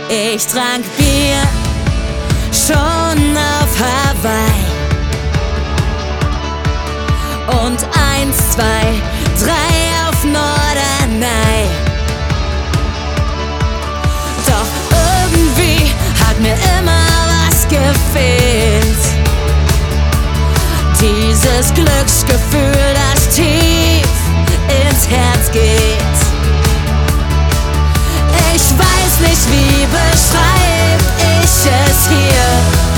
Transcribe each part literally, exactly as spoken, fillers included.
Ich trank Bier schon auf Hawaii. Und eins, zwei, drei auf Norderney. Doch irgendwie hat mir immer was gefehlt. Dieses Glücksgefühl, das tief ins Herz geht. Ich weiß nicht, wie beschreib ich es hier.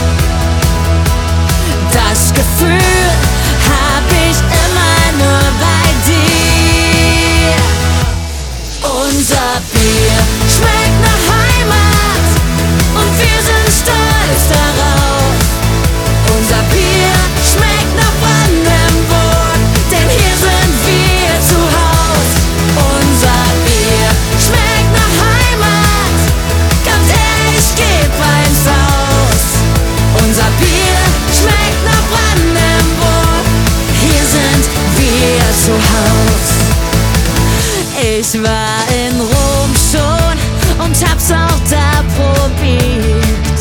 Das Gefühl hab ich immer nur bei dir. Unser Bier schmeckt nach Heimat und wir sind stolz darauf. Unser Bier schmeckt nach Brandenburg, denn hier sind wir zu Haus. Unser Bier schmeckt nach Heimat, ganz ehrlich, geb eins aus. Unser Bier schmeckt nach Brandenburg, hier sind wir zu Haus. Ich war in Rom schon und hab's auch da probiert.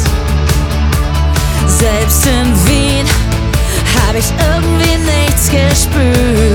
Selbst in Wien hab ich irgendwie nichts gespürt.